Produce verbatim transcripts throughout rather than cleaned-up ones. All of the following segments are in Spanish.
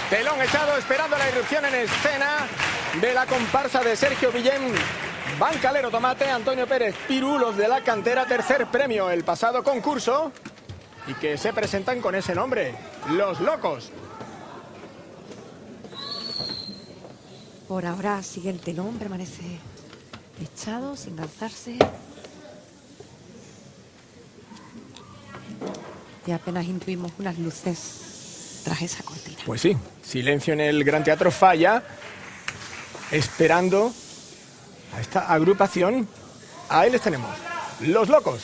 Telón echado esperando la irrupción en escena de la comparsa de Sergio Villén, Bancalero Tomate, Antonio Pérez Piru, los de la cantera, tercer premio el pasado concurso, y que se presentan con ese nombre, Los Locos. Por ahora sigue el telón, permanece echado, sin alzarse. Y apenas intuimos unas luces tras esa cortina. Pues sí, silencio en el Gran Teatro Falla, esperando a esta agrupación. Ahí les tenemos, Los Locos.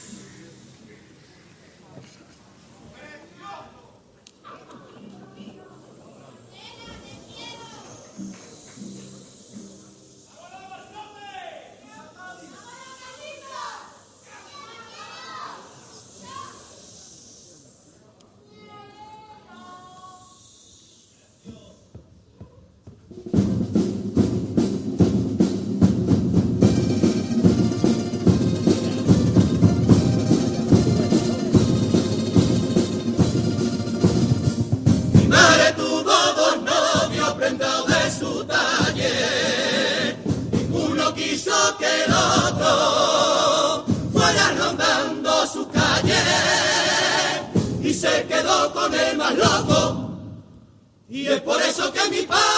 Y es por eso que mi padre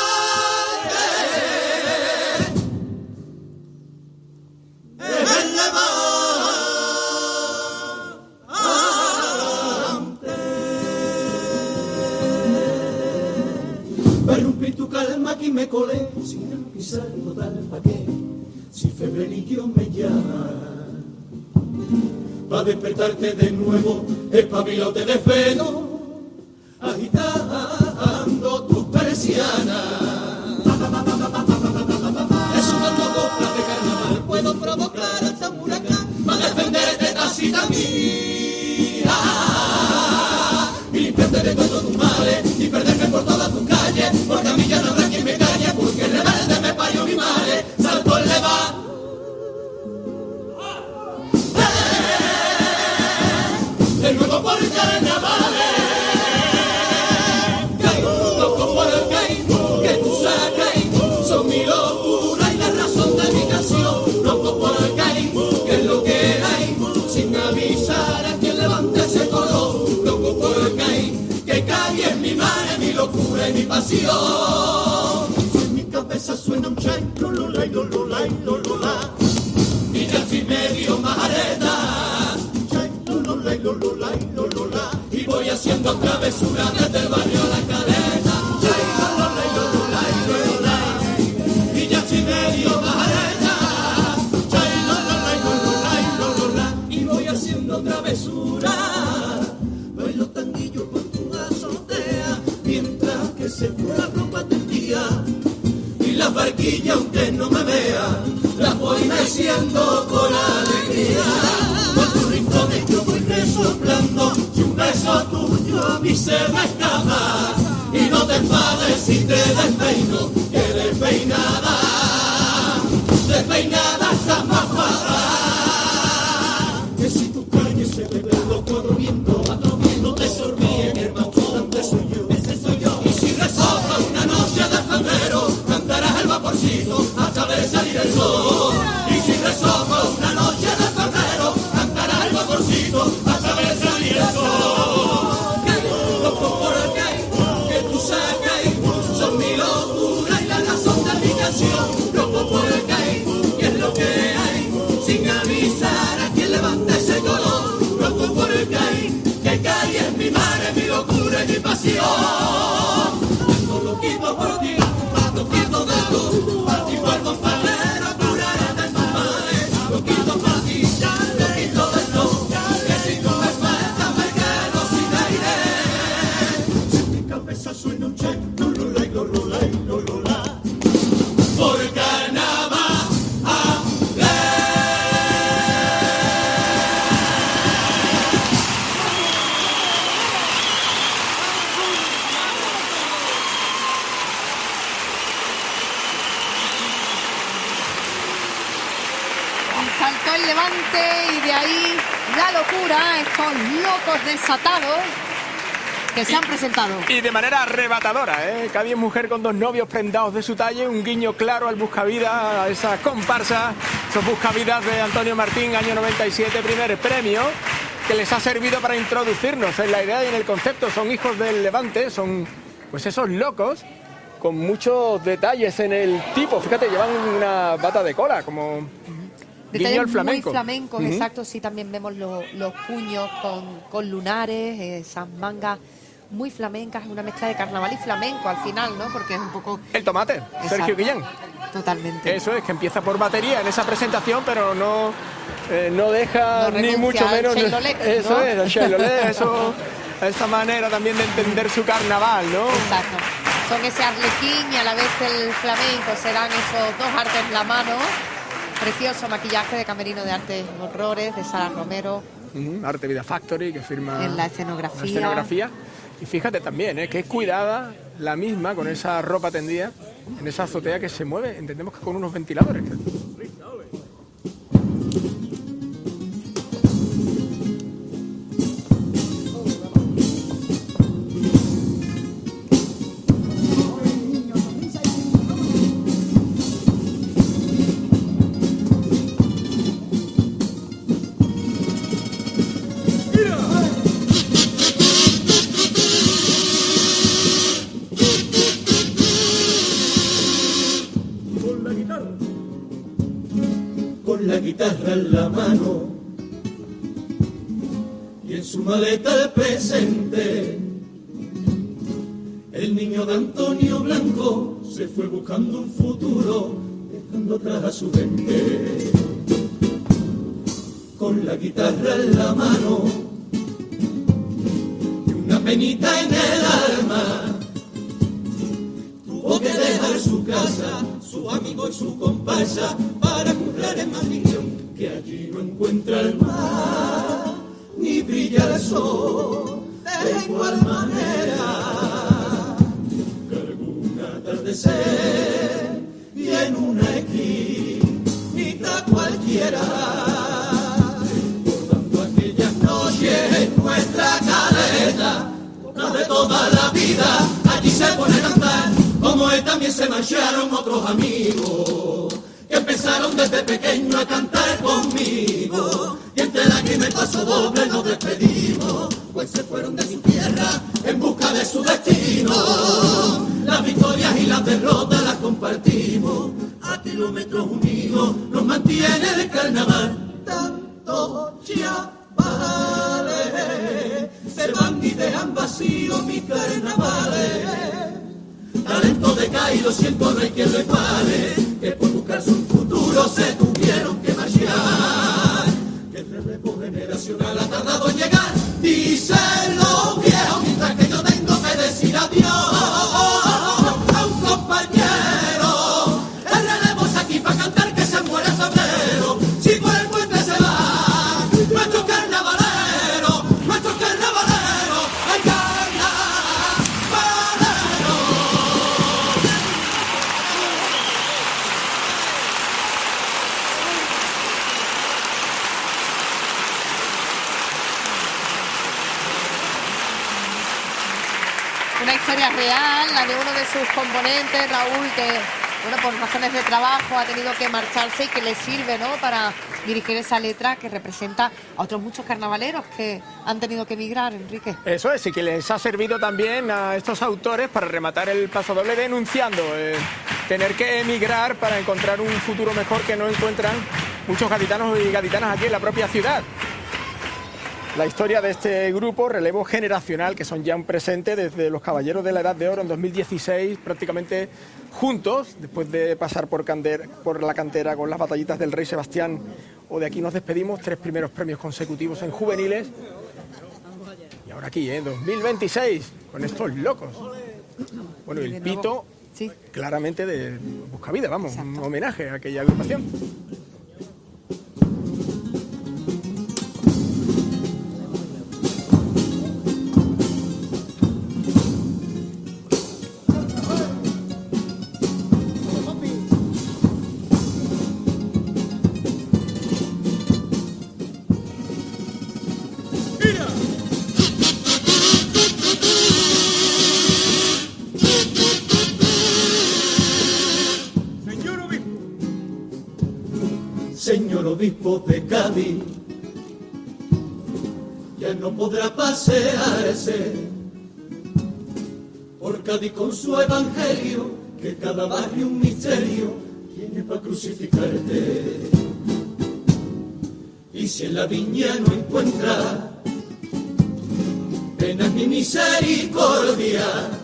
es el levante. Me rompí tu calma aquí me colé, sin pisar total pa' qué, si febrerillo me llama. Pa' despertarte de nuevo, espabilote de feno, agitando tus persianas. Es una copla de carnaval, puedo provocar hasta un huracán para defenderte, tacita mía, y limpiarte de todos tus males y perderme por todas tus calles, porque a mí ya no habrá quien me calle, porque el rebelde me parió mi madre, saltó el levante. De nuevo por el carnaval, loco por el gay, que tú sacas, son mi locura y la razón de mi canción. Loco por el gay, que es lo que hay, sin avisar a quien levante ese color. Loco por el gay, que cae en mi madre, mi locura y mi pasión. En mi cabeza suena un chay, lo lo la, lo lo la, lo lo la, y ya estoy medio majareta. Lo, lo, la, lo, lo, la, y voy haciendo travesura desde el barrio a la caleta. Lo, lo, la, lo, lo, la, lo, lo, la, y ya estoy medio bajareta. Lo, lo, la, lo, lo, la, lo, lo, la, y voy haciendo travesura. Bailo tanguillo por tu azotea, mientras que se la ropa del día. Y las barquillas, aunque no me vea, las voy meciendo con alegría. Por tu rincones yo voy resoplando, si un beso tuyo a mí se me escapa. Y no te enfades si te despeino, que despeinada, despeinada está más guapa. Que si tu calle se me ve loco viendo, no te sonríe que el más importante soy yo, ese soy yo. Y si resopla una noche de febrero, cantarás el vaporcito hasta ver salir el sol. Y si resopla una noche de febrero, cantarás el vaporcito hasta ver salir el sol. Que loco por el gay, que tú sacas, son mi locura y la razón de mi canción. Loco por el gay, que es lo que hay, sin avisar a quien levante ese color. Loco por el gay, que cae en mi madre, mi locura y mi pasión. Tengo loquito por ti, loquito de tú, para ti por compañero, curaré de tu madre. Loquito para ti, loquito de tú, que si tú me faltas me quedo sin aire. Si mi cabeza suena un che, lo lo la, lo lo la, lo lo la, por carnaval. Saltó el levante y de ahí la locura, estos locos desatados que se han presentado. Y de manera arrebatadora, ¿eh? Cada mujer con dos novios prendados de su talle, un guiño claro al buscavidas, a esa comparsa, esos buscavidas de Antonio Martín, año noventa y siete, primer premio, que les ha servido para introducirnos en la idea y en el concepto. Son hijos del Levante, son pues esos locos con muchos detalles en el tipo. Fíjate, llevan una bata de cola, como detalles guiño al flamenco. Muy flamencos, Uh-huh. exacto. Sí, también vemos lo, los puños con, con lunares, eh, esas mangas muy flamencas, una mezcla de carnaval y flamenco al final, ¿no? Porque es un poco... El tomate, Exacto. Sergio Guillén. Totalmente. Eso es, que empieza por batería en esa presentación, pero no, eh, no deja No ni renuncia mucho al menos... Cheilolé, Eso ¿no? es, el Cheilolé, eso, esa manera también de entender su carnaval, ¿no? Exacto. Son ese arlequín y a la vez el flamenco, serán esos dos artes en la mano. Precioso maquillaje de Camerino de Artes Horrores, de Sara Romero. Uh-huh. Arte Vida Factory, que firma En la escenografía. la escenografía. Y fíjate también, ¿eh? Que es cuidada la misma con esa ropa tendida en esa azotea que se mueve, entendemos que con unos ventiladores. Con la guitarra en la mano y en su maleta el presente, el niño de Antonio Blanco se fue buscando un futuro, dejando atrás a su gente. Con la guitarra en la mano y una penita en el alma, tuvo que dejar su casa, su amigo y su comparsa, para currar en Madrid, que allí no encuentra el mar, ni brilla el sol, de igual manera que algún atardecer y en una esquinita cualquiera, recordando aquellas noches, nuestra caleta, la de toda la vida, allí se pone a cantar. Como él también se marcharon otros amigos que empezaron desde pequeño a cantar conmigo, y entre lágrimas y paso doble nos despedimos, pues se fueron de su tierra en busca de su destino. Las victorias y las derrotas las compartimos, a kilómetros unidos nos mantiene el carnaval. Tantos chavales se van y dejan vacíos mis carnavales. Talento decaído, siento no hay quien lo iguale, que por buscar su futuro se tuvieron que marchar. Que el relevo generacional ha tardado en llegar, dicen los viejos, mientras que yo tengo que decir adiós a un compañero. El relevo es aquí para cantar que se muere febrero, si por el puente se va nuestro carnavalero, nuestro carnavalero, ay carnavalero. Una historia real, la de uno de sus componentes, Raúl, que bueno, por razones de trabajo ha tenido que marcharse y que le sirve, ¿no?, para dirigir esa letra que representa a otros muchos carnavaleros que han tenido que emigrar, Enrique. Eso es, y que les ha servido también a estos autores para rematar el paso doble denunciando eh, tener que emigrar para encontrar un futuro mejor que no encuentran muchos gaditanos y gaditanas aquí en la propia ciudad. La historia de este grupo, relevo generacional, que son ya un presente desde los Caballeros de la Edad de Oro en dos mil dieciséis, prácticamente juntos, después de pasar por, Cander, por la cantera con las batallitas del Rey Sebastián, o de aquí nos despedimos, tres primeros premios consecutivos en juveniles. Y ahora aquí, ¿eh? dos mil veintiséis, con estos locos. Bueno, y el pito, sí, claramente de Buscavida, vamos, un homenaje a aquella agrupación. señor obispo de Cádiz, ya no podrá pasearse por Cádiz con su evangelio, que cada barrio un misterio tiene para crucificarte. Y si en la viña no encuentra penas ni misericordia,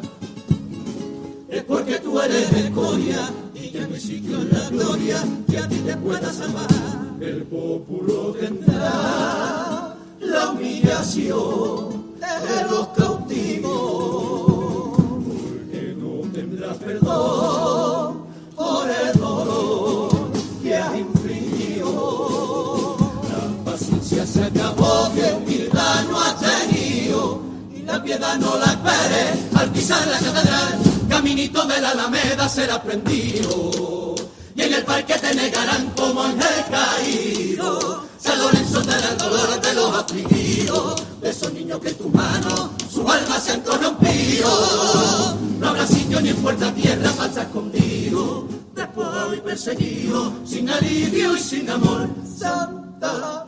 es porque tú eres escoria y ya no hay sitio en la gloria que a ti te pueda salvar. El pueblo tendrá la humillación de los cautivos, porque no tendrá perdón por el dolor que has infligido. La paciencia se acabó, que humildad no has tenido, y la piedad no la esperes al pisar la catedral. Caminito de la Alameda será prendido, y en el parque te negarán como ángel caído. San Lorenzo te da el dolor de los afligidos, de esos niños que en tus manos sus almas se han corrompido. No habrá sitio ni en puerta tierra para estar escondido, despojado y perseguido, sin alivio y sin amor. Santa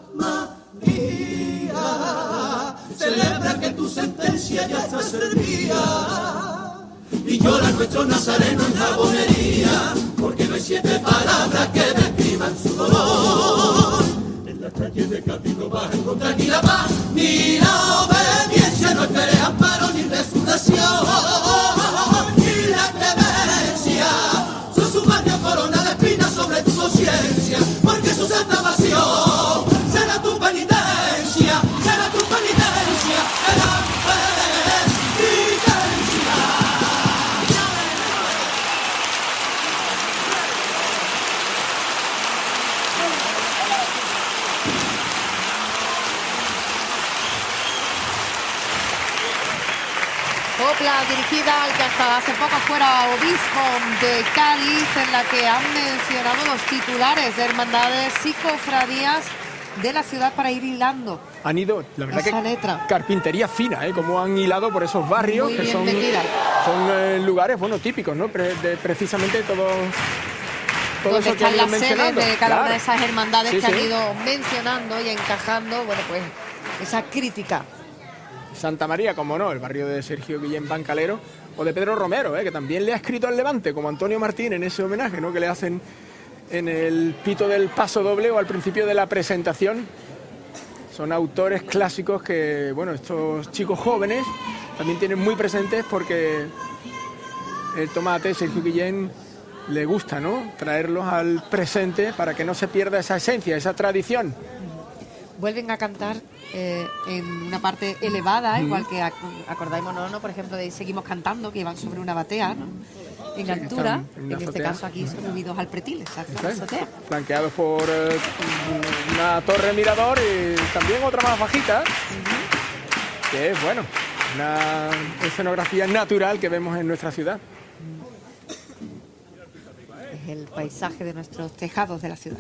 María, celebra que tu sentencia ya está servida. Y llora nuestro nazareno en jabonería, porque no hay siete palabras que describan su dolor. En las calles de Cádiz no vas a encontrar ni la paz ni la obediencia, no esperes amparo ni resurrección, ni la clemencia. Son su barrio corona de espinas sobre tu conciencia, porque su santa pasión será tu penitencia, será tu penitencia, será copla dirigida al que hasta hace poco fuera obispo de Cádiz, en la que han mencionado los titulares de hermandades y cofradías de la ciudad para ir hilando. Han ido, la verdad, esa que letra. Carpintería fina, ¿eh? Como han hilado por esos barrios. Muy que bien son, metida. son eh, lugares, bueno, típicos, ¿no? Pre- de, precisamente todo, todo Donde eso que están han ido las sedes mencionando. de cada Claro. una de esas hermandades Sí, que sí. han ido mencionando y encajando, bueno, pues esa crítica. Santa María, como no, el barrio de Sergio Guillén Bancalero, o de Pedro Romero, ¿eh? Que también le ha escrito al Levante, como Antonio Martín en ese homenaje, ¿no? Que le hacen en el pito del paso doble o al principio de la presentación. Son autores clásicos que, bueno, estos chicos jóvenes también tienen muy presentes, porque el tomate, Sergio Guillén, le gusta, ¿no? Traerlos al presente para que no se pierda esa esencia, esa tradición. Vuelven a cantar eh, en una parte elevada, igual que ac- acordámonos, ¿no? Por ejemplo, de Seguimos Cantando, que iban sobre una batea, ¿no? En altura, están en en, una este azotea. caso aquí subidos al pretil, exacto, Eso la es, azotea. flanqueados por eh, una torre mirador y también otra más bajita, que es, bueno, una escenografía natural que vemos en nuestra ciudad. Es el paisaje de nuestros tejados de la ciudad.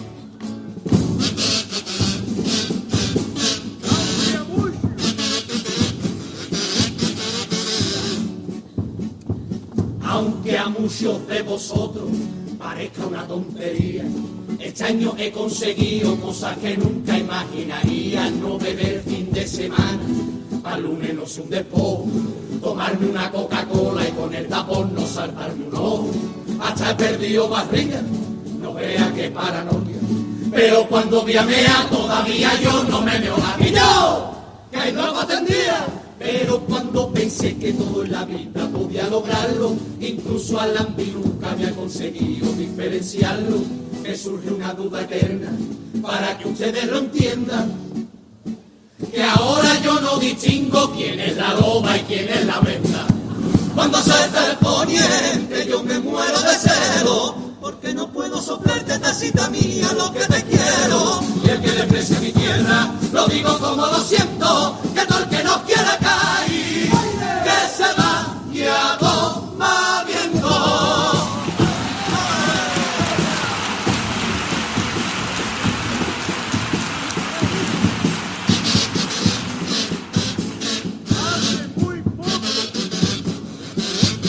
Aunque a muchos de vosotros parezca una tontería, este año he conseguido cosas que nunca imaginaría. No beber fin de semana, al lunes no sé un despojo, tomarme una Coca-Cola y con el tapón no saltarme un ojo. Hasta he perdido barriga, no vea qué paranoia, pero cuando viamea todavía yo no me veo la que yo, que hay luego atendía. Pero cuando pensé que todo en la vida podía lograrlo, incluso a la ambiluca había conseguido diferenciarlo, me surge una duda eterna para que ustedes lo entiendan, que ahora yo no distingo quién es la loba y quién es la venda. Cuando salta el poniente yo me muero de celo, porque no puedo soplarte, tacita mía, lo que te quiero. Y el que desprecia mi tierra, lo digo como lo siento, que todo el que no quiera caer, que se vaya toma viento.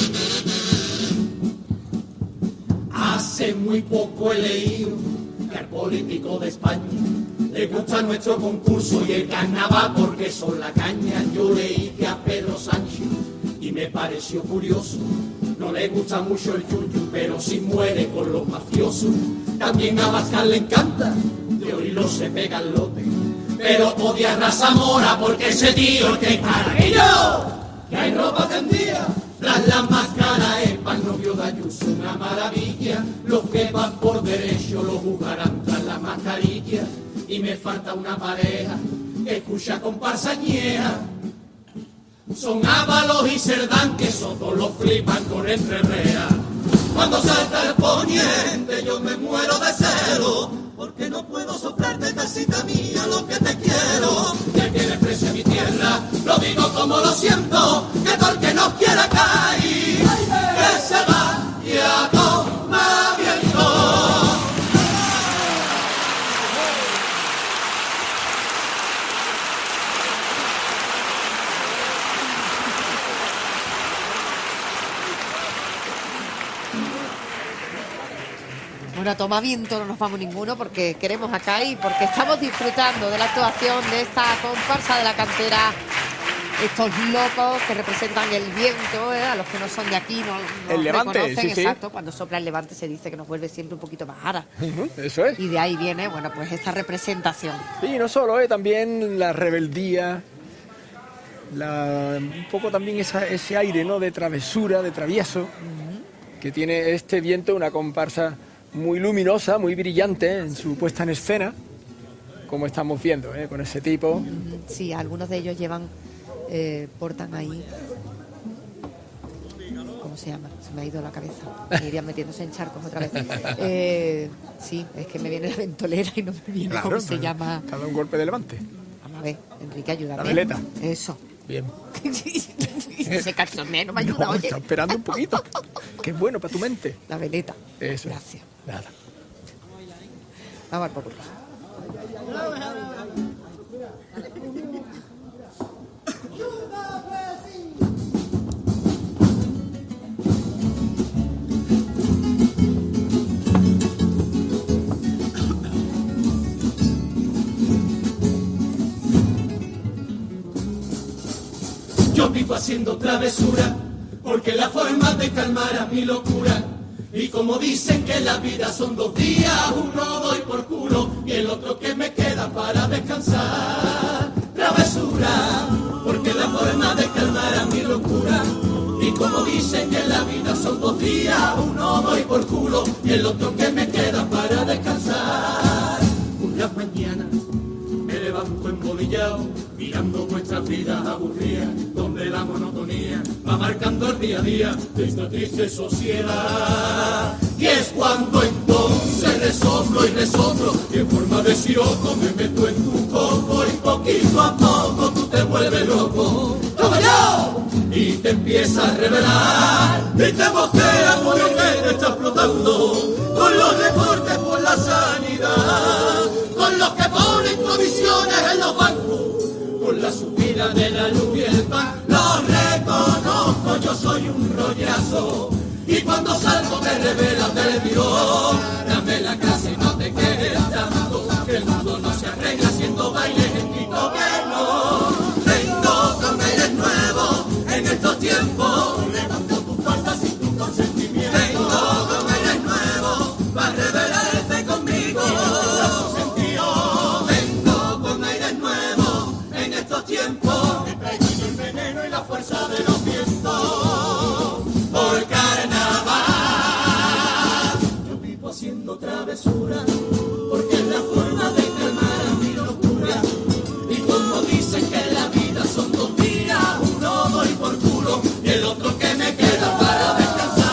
Hace muy poco he leído que al políticos de España. Le gusta nuestro concurso y el carnaval porque son la caña. Yo leí que a Pedro Sánchez y me pareció curioso. No le gusta mucho el yuyu, pero si muere con los mafiosos. También a Abascal le encanta, de oírlo se pega el lote. Pero odia a Raza Mora porque ese tío el que es paraguillo, que hay ropa tendida. Tras la máscara es para el novio de Ayuso una maravilla. Los que van por derecho lo jugarán tras la mascarilla. Y me falta una pareja que escucha comparsa ñeja. Son Ábalos y Cerdán, que Soto los flipan con entrerrea. Cuando salta el poniente yo me muero de celo, porque no puedo soplarte, casita mía, lo que te quiero. Y el que desprecia mi tierra, lo digo como lo siento, que todo el que no quiera caer, que se vaya a tomar viento. Bueno, a toma viento no nos vamos ninguno porque queremos acá y porque estamos disfrutando de la actuación de esta comparsa de la cantera. Estos locos que representan el viento, ¿eh? A los que no son de aquí, no, no el levante, reconocen, sí, exacto. Sí. Cuando sopla el levante se dice que nos vuelve siempre un poquito más ara. Uh-huh, eso es. Y de ahí viene, bueno, pues esta representación. Sí, no solo, ¿eh? También la rebeldía, la, un poco también esa, ese aire, ¿no? De travesura, de travieso, uh-huh. que tiene este viento, una comparsa muy luminosa, muy brillante en su puesta en escena, como estamos viendo, ¿eh? Con ese tipo. Sí, algunos de ellos llevan, eh, portan ahí, ¿cómo se llama? Se me ha ido la cabeza, me irían metiéndose en charcos otra vez. Eh, sí, es que me viene la ventolera y no me viene Claro, cómo se llama. Cada un golpe de levante. Vamos a ver, Enrique, ayúdame. La veleta. Eso. Bien. Ese calzoné no me ayuda, No, oye. está esperando un poquito. Que es bueno para tu mente. La veleta. Eso. Gracias. Nada. Vamos al popurrí. Yo vivo haciendo travesura, porque la forma de calmar a mi locura. Y como dicen que la vida son dos días, uno doy por culo y el otro que me queda para descansar. Travesura, porque la forma de calmar a mi locura. Y como dicen que la vida son dos días, uno doy por culo y el otro que me queda para descansar. Unas mañanas me levanto embolillado, mirando nuestras vidas aburridas, donde la monotonía va marcando el día a día de esta triste sociedad. Y es cuando entonces resoplo y resoplo, y en forma de siroco me meto en tu coco, y poquito a poco tú te vuelves loco. ¡Toma yo! Y te empiezas a revelar, y te boceas por lo que te está explotando, con los recortes por la sanidad, con los que ponen provisiones en los bancos, con la subida de la luz y el pan. Lo reconozco, yo soy un rollazo, y cuando salgo me revelan del tirón. Dame la clase y no te quedes tanto, que el mundo no se arregla haciendo bailes en Quito, que no. Vengo con aires nuevos en estos tiempos, levanto tus faltas sin tu consentimiento. Vengo con aires nuevos para rebelarse conmigo. Vengo con aires nuevos en estos tiempos, me traigo el veneno y la fuerza de los vientos. Por carnaval yo vivo haciendo travesura, porque es la forma de calmar a mi locura. Y como dicen que la vida son dos días, uno doy por culo y el otro que me queda para descansar.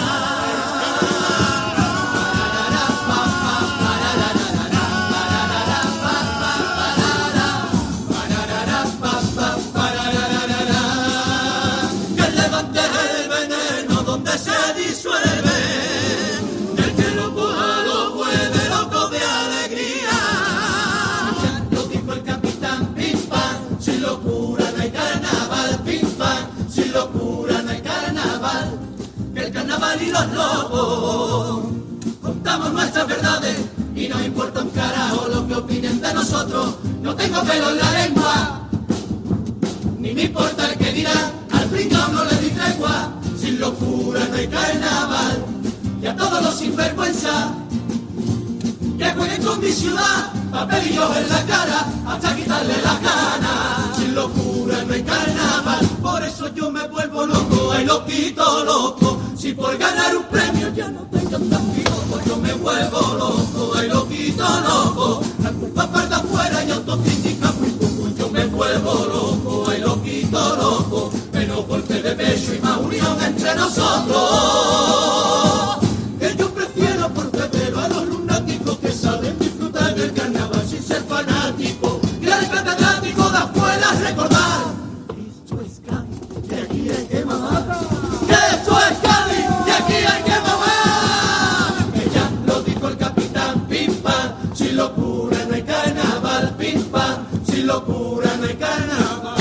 Que el levante es el veneno donde se disuelve, el que lo coja lo vuelve loco de alegría. Lo dijo el capitán Pim Pam, sin locura no hay carnaval. Pim Pam, sin locura no hay carnaval. Que el carnaval y los locos contamos nuestras verdades y y no importa un carajo lo que opinen de nosotros. No tengo pelo en la lengua, ni me importa el que dirán. Al pringao no le di tregua, sin locura no hay carnaval. Y a todos los sinvergüenzas que jueguen con mi ciudad, papelillos en la cara hasta quitarle las ganas. Sin locura no hay carnaval, por eso yo me vuelvo loco, ay loquito loco. Si por ganar un premio ya no tengo tan loco, yo me vuelvo loco, ay loquito loco. La culpa para afuera y autocrítica muy poco, yo me vuelvo loco, ay loquito loco. Menos golpe de pecho y más unión entre nosotros. Que yo prefiero por febrero a los lunáticos que saben disfrutar del carnaval sin ser fanáticos. Y al catedrático de afuera recordar: esto es Cádiz, y aquí hay que mamar. Que esto es Cádiz, y aquí hay que mamar. Que ya lo dijo el capitán Pim Pam, sin locura no hay carnaval. Pim Pam, sin locura no hay carnaval.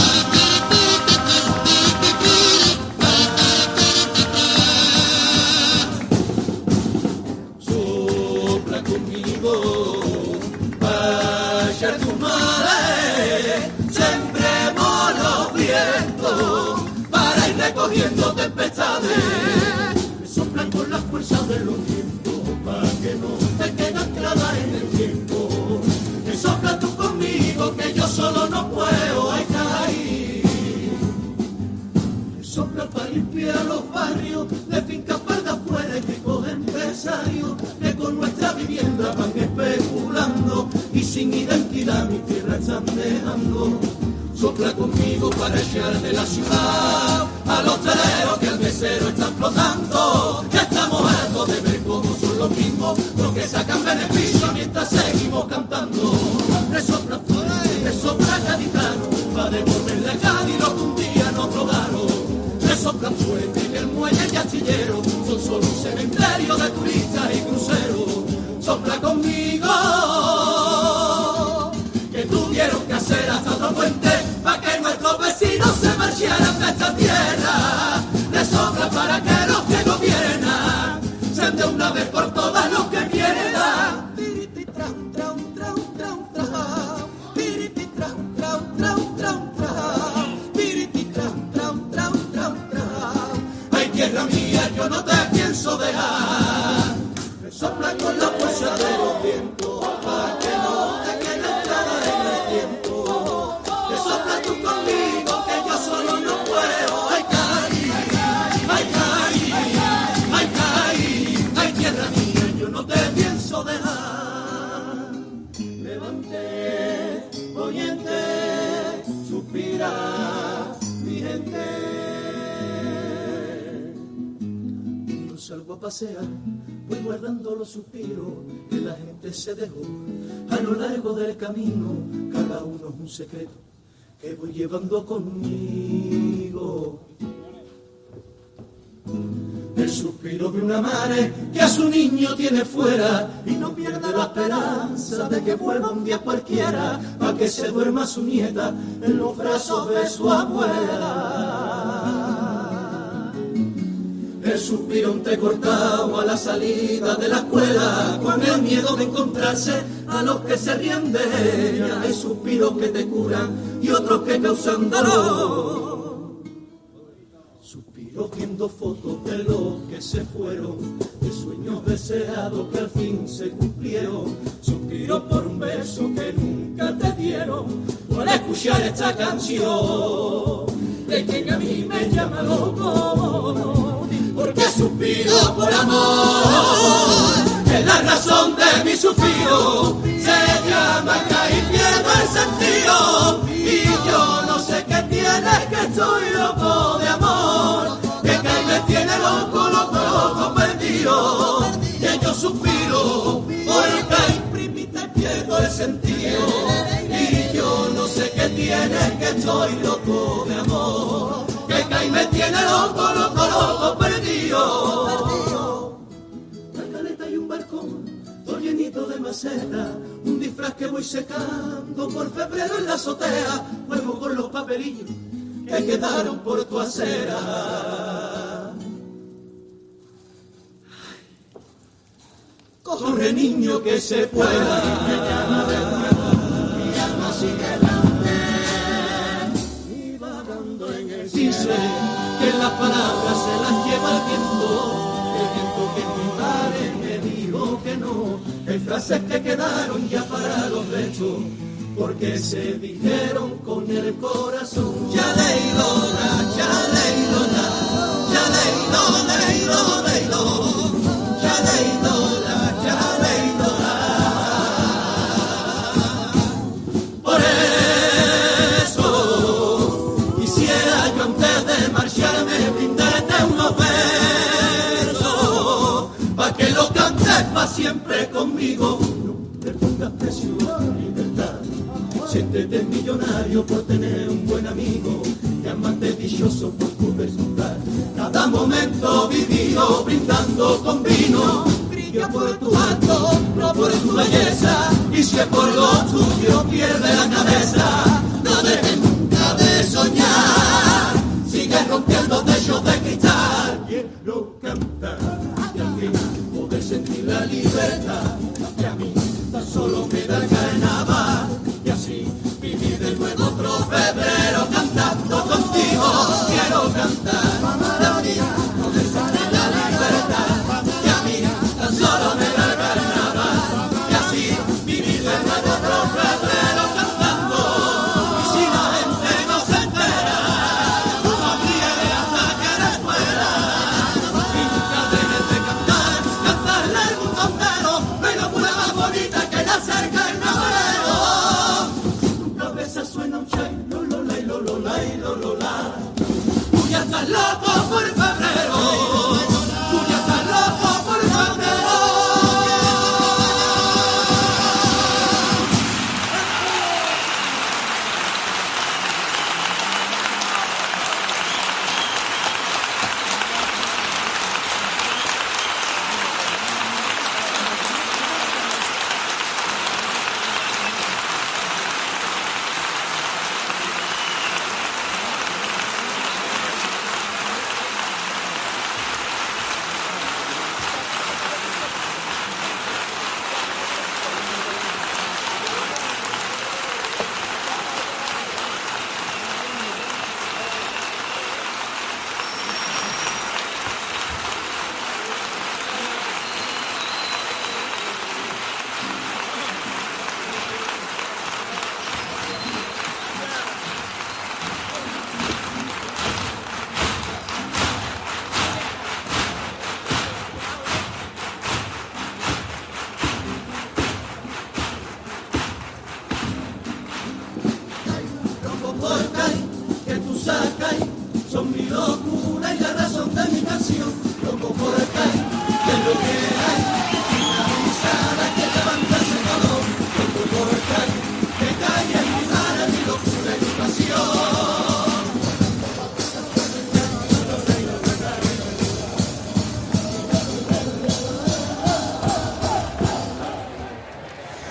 Recogiendo tempestades, me soplan con la fuerza de los vientos, para que no te quede anclada en el tiempo. Me sopla tú conmigo, que yo solo no puedo, ay caí. Me sopla para limpiar los barrios de fincas para de afuera y ricos empresarios que con nuestra vivienda van especulando y sin identidad mi tierra están dejando. Sopla conmigo para echar de la ciudad a los teleros que al mesero están flotando. Que estamos hartos de ver cómo son los mismos los que sacan beneficio mientras seguimos cantando. Resopla fuera, resopla gaditano, para devolverle a Cádiz lo que un día nos robaron. Resopla fuerte y el muelle y astillero son solo un cementerio de turistas y cruceros. Sopla conmigo, que tuvieron que hacer hasta otro puente para que nuestros vecinos se marcharan de esta tierra. Le sobra para que los que gobiernan sean de una vez por todas los que quieran. Ay, tierra mía, yo no te pienso dejar. Me sopla con la fuerza de los vientos para que no te quede entrada en el tiempo. Que sopla tú conmigo, que yo solo no puedo. Ay, caí, ay, caí, ay, caí, ay, tierra mía, yo no te pienso dejar. Levanté, oyente, suspira, mi gente. Cuando salgo a pasear, voy guardando los suspiros que la gente se dejó a lo largo del camino. Cada uno es un secreto que voy llevando conmigo. El suspiro de una madre que a su niño tiene fuera y no pierde la esperanza de que vuelva un día cualquiera para que se duerma su nieta en los brazos de su abuela. El suspiro entrecortado a la salida de la escuela, con el miedo de encontrarse a los que se ríen de ella. Hay suspiros que te curan y otros que causan dolor. Suspiro viendo fotos de los que se fueron, de sueños deseados que al fin se cumplieron. Suspiro por un beso que nunca te dieron, por escuchar esta canción de quien a mí me llama loco. Porque suspiro por amor, es la razón de mi suspiro. Se llama caer, pierdo el sentido, y yo no sé qué tiene, que estoy loco de amor. Que caer me tiene loco, loco, loco, perdido. Que yo suspiro por caer, primita, y pierdo el sentido, y yo no sé qué tiene, que estoy loco de amor. Que cae me tiene loco, loco, loco, perdido. La caleta y un balcón, todo llenito de maceta, un disfraz que voy secando por febrero en la azotea. Juego con los papelillos que quedaron por tu acera. Corre niño que se pueda, mi alma sigue grande, y vagando en el dice que las palabras se las lleva el viento, el viento que mi padre me dijo que no, hay frases que quedaron ya para los restos, porque se dijeron con el corazón. Ya leído la, ya leído la, ya leído, leído, leído, ya leído la, ya leído la. Por eso quisiera yo antes de marcharme brindarte unos versos, pa' que lo cantes pa' siempre conmigo. No le pongas precio a la libertad. Siéntete millonario por tener un buen amigo, llámate dichoso por poder contar cada momento vivido brindando con vino. Brilla por tu acto, no por tu belleza, y si es por lo tuyo pierde la cabeza. No dejes nunca de soñar, sigue rompiendo techos de cristal. Quiero cantar.